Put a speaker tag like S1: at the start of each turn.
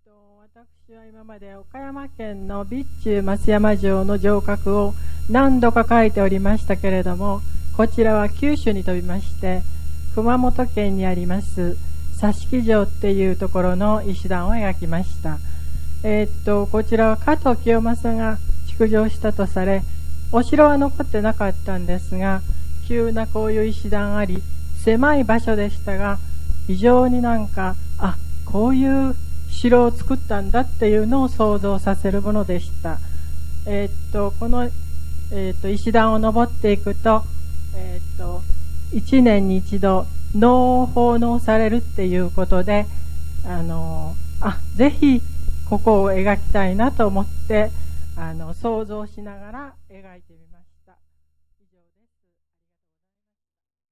S1: 私は今まで岡山県の備中松山城の城郭を何度か描いておりましたけれども、こちらは九州に飛びまして熊本県にあります佐敷城っていうところの石段を描きました。こちらは加藤清正が築城したとされ、お城は残ってなかったんですが、急なこういう石段あり狭い場所でしたが、非常にこういう城を作ったんだっていうのを想像させるものでした。この、石段を登っていくと、1年に一度能を奉納されるっていうことで、ぜひここを描きたいなと思って想像しながら描いてみました。